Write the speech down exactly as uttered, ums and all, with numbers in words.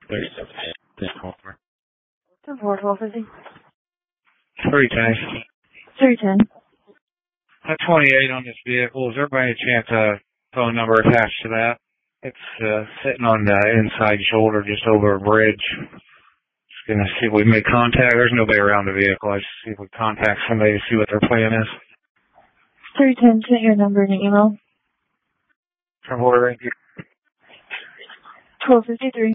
ten four, twelve fifty. three ten. three ten. Uh, twenty-eight on this vehicle. Is there by any chance a phone number attached to that? It's uh, sitting on the inside shoulder just over a bridge. Just going to see if we make contact. There's nobody around the vehicle. I just see if we contact somebody to see what their plan is. three ten, sent your number in an email. From Border Ranger. twelve fifty-three.